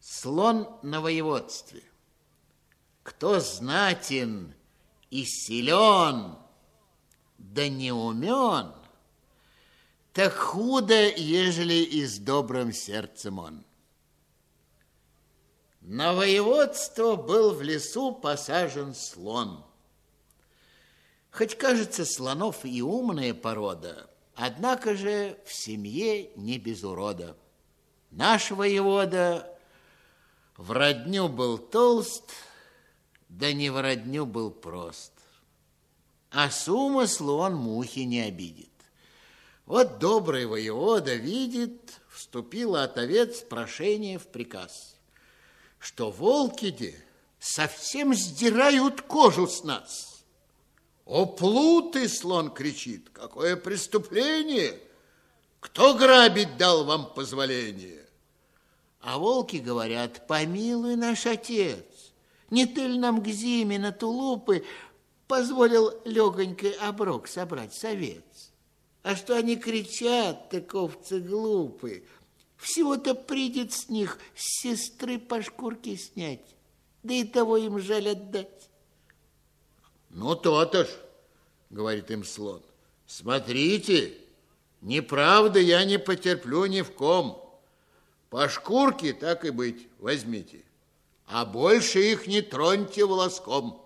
Слон на воеводстве. Кто знатен и силен, да не умен, так худо, ежели и с добрым сердцем он. На воеводство был в лесу посажен слон. Хоть, кажется, слонов и умная порода, однако же в семье не без урода. Наш воевода в родню был толст, да не в родню был прост. А с умыслу он мухи не обидит. Вот добрый воевода видит, вступило от овец прошение в приказ, что волки-де совсем сдирают кожу с нас. О, плуты, слон кричит, какое преступление! Кто грабить дал вам позволение? А волки говорят: помилуй, наш отец, не ты ли нам к зиме на тулупы позволил легонький оброк собрать с овец? А что они кричат, так овцы глупые, всего-то придет с них с сестры по шкурке снять, да и того им жаль отдать. Ну, то-то ж, говорит им слон, смотрите, неправда я не потерплю ни в ком. По шкурке, так и быть, возьмите, а больше их не троньте волоском.